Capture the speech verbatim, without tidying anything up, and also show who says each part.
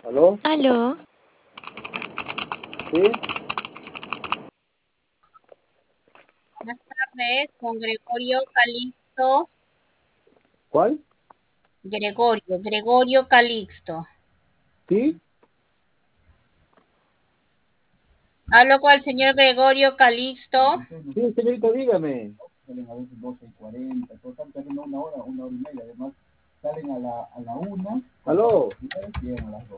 Speaker 1: ¿Aló?
Speaker 2: Aló,
Speaker 1: ¿Sí?
Speaker 3: Buenas tardes, con Gregorio Calixto.
Speaker 1: ¿Cuál?
Speaker 3: Gregorio, Gregorio Calixto.
Speaker 1: ¿Sí?
Speaker 3: Hablo con el señor Gregorio Calixto.
Speaker 1: Sí, señorita, dígame.
Speaker 4: Salen a veces doce y cuarenta, total, salen una hora, una hora y media, además salen a la, a la una,
Speaker 1: ¿Aló?
Speaker 4: y llegan a las dos.